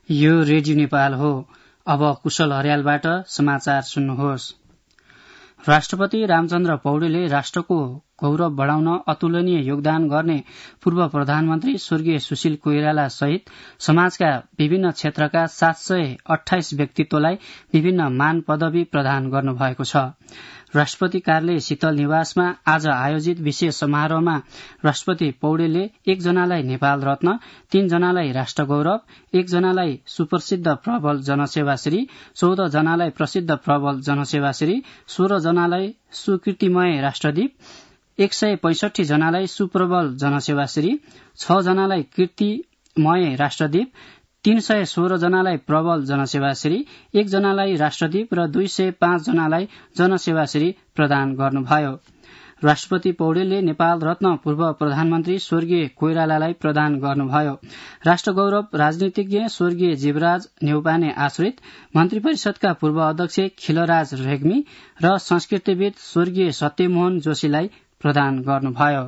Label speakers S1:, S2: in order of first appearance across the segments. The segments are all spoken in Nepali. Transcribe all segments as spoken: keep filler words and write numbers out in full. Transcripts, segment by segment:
S1: यो रेडियो नेपाल हो। अब कुशल हरियालबाट समाचार सुन्नुहोस्। राष्ट्रपति रामचन्द्र पौडेलले राष्ट्रको गौरव बढ़ाउन अतुलनीय योगदान गर्ने पूर्व प्रधानमन्त्री स्वर्गीय सुशील कोइराला सहित समाजका विभिन्न क्षेत्रका सात सय अठाइस व्यक्तित्वलाई विभिन्न मान पदवी प्रदान गर्नुभएको छ। राष्ट्रपति कार्यालय शीतल निवासमा आज आयोजित विशेष समारोहमा राष्ट्रपति पौडेलले एकजनालाई नेपाल रत्न, तीनजनालाई राष्ट्र गौरव, एकजनालाई सुप्रसिद्ध प्रबल जनसेवाश्री, चौध जनालाई प्रसिद्ध प्रबल जनसेवाश्री, सोह्र जनालाई सुकृतिमय राष्ट्रदीप, एक सय पैंसठी जनालाई सुप्रबल जनसेवाश्री, छ जनालाई कीर्तिमय राष्ट्रदीप, तीन सय सोह्र जनालाई प्रबल जनसेवाश्री, एक जनालाई राष्ट्रदीप र दुई सय पाँच जनालाई जनसेवाश्री प्रदान गर्नुभयो। राष्ट्रपति पौडेलले नेपाल रत्न पूर्व प्रधानमन्त्री स्वर्गीय कोइरालालाई प्रदान गर्नुभयो। राष्ट्र गौरव राजनीतिज्ञ स्वर्गीय जीवराज न्यौपाने आश्रित, मन्त्री परिषदका पूर्व अध्यक्ष खिलराज रेग्मी र संस्कृतिविद स्वर्गीय सत्यमोहन जोशीलाई प्रदान गर्नुभयो।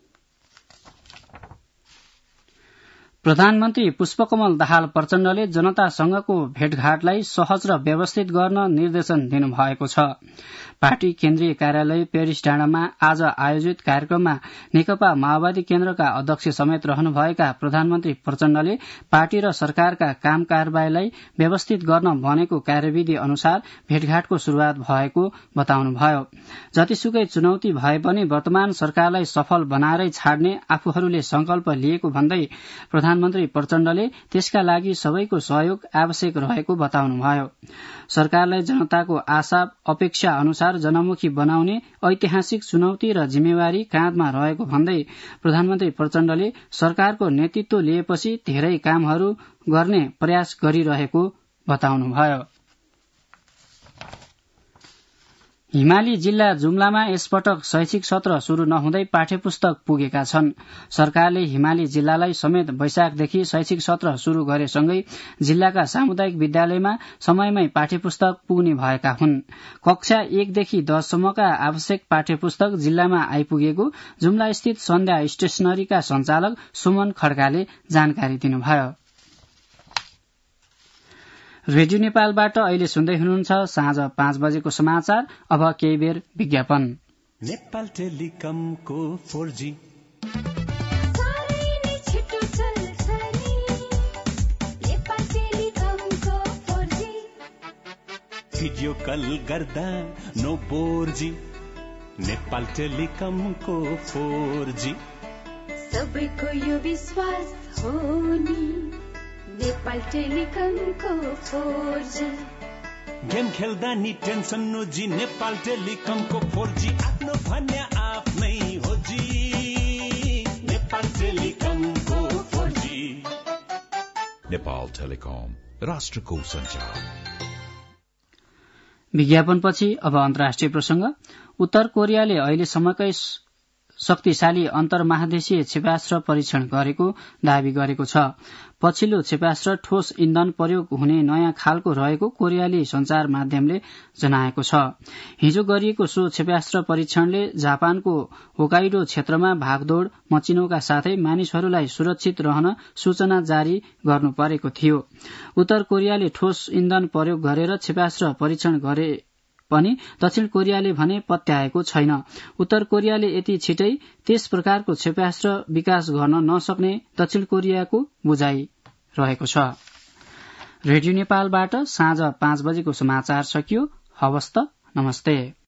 S1: प्रधानमन्त्री पुष्पकमल दाहाल प्रचण्डले जनतासँगको भेटघाटलाई सहज र व्यवस्थित गर्न निर्देशन दिनुभएको छ। पार्टी केन्द्रीय कार्यालय पेरिस डाँडामा आज आयोजित कार्यक्रममा नेकपा माओवादी केन्द्रका अध्यक्ष समेत रहनुभएका प्रधानमन्त्री प्रचण्डले पार्टी र सरकारका काम कारबाहीलाई व्यवस्थित गर्न बनेको कार्यविधि अनुसार भेटघाटको शुरूआत भएको बताउनुभयो। जतिसुकै चुनौती भए पनि वर्तमान सरकारलाई सफल बनाएरै छाड्ने आफूहरूले संकल्प लिएको भन्दै प्रधानमन्त्री प्रचण्डले त्यसका लागि सबैको सहयोग आवश्यक रहेको बताउनुभयो। सरकारलाई जनताको आशा अपेक्षा अनुसार जनमुखी बनाउने ऐतिहासिक चुनौती र जिम्मेवारी काँधमा रहेको भन्दै प्रधानमन्त्री प्रचण्डले सरकारको नेतृत्व लिएपछि धेरै कामहरू गर्ने प्रयास गरिरहेको बताउनुभयो। हिमाली जिल्ला जुम्लामा यसपटक शैक्षिक सत्र शुरू नहुँदै पाठ्यपुस्तक पुगेका छन्। सरकारले हिमाली जिल्लालाई समेत वैशाखदेखि शैक्षिक सत्र शुरू गरेसँगै जिल्लाका सामुदायिक विद्यालयमा समयमै पाठ्यपुस्तक पुग्ने भएका हुन्। कक्षा एकदेखि दससम्मका आवश्यक पाठ्यपुस्तक जिल्लामा आइपुगेको जुम्ला स्थित सन्ध्या स्टेशनरीका सञ्चालक सुमन खड्काले जानकारी दिनुभयो। रेडियो नेपालबाट अहिले सुन्दै हुनुहुन्छ साँझ पाँच बजेको समाचार। अब केही बेर विज्ञापन।
S2: नेपाल टेलिकमको फोर जी भिडियो कल गर्दा नो बोर जी। नेपाल टेलिकमको फोर जी
S3: सबैको यो विश्वास हो नि। नेपाल टेलिकमको फोर जी
S2: गेम खेल्दा नि टेन्सन नो जी। नेपाल टेलिकमको फोर जी आफ्नो भन्या आफ्नै हो जी। नेपाल टेलिकमको फोर जी।
S4: नेपाल टेलिकम राष्ट्रको सञ्चार।
S1: विज्ञापनपछि अब अन्तर्राष्ट्रिय प्रसंग। उत्तर कोरियाले अहिलेसम्मकै शक्तिशाली अन्तर्महादेशीय क्षेपास्त्र परीक्षण गरेको दावी गरेको छ। पछिल्लो क्षेपास्त्र ठोस इन्धन प्रयोग हुने नयाँ खालको रहेको कोरियाली संचार माध्यमले जनाएको छ। हिजो गरिएको सो क्षेपास्त्र परीक्षणले जापानको होकाइडो क्षेत्रमा भागदौड़ मचिनुका साथै मानिसहरूलाई सुरक्षित रहन सूचना जारी गर्नु परेको थियो। उत्तर कोरियाले ठोस इन्धन प्रयोग गरेर क्षेपास्त्र परीक्षण गरे पनि दक्षिण कोरियाले भने पत्याएको छैन। उत्तर कोरियाले यति छिटै त्यस प्रकारको क्षेपास्त्र विकास गर्न नसक्ने दक्षिण कोरियाको बुझाइ रहेको छ। रेडियो नेपालबाट साँझ पाँच बजेको समाचार सकियो। हवस् त, नमस्ते।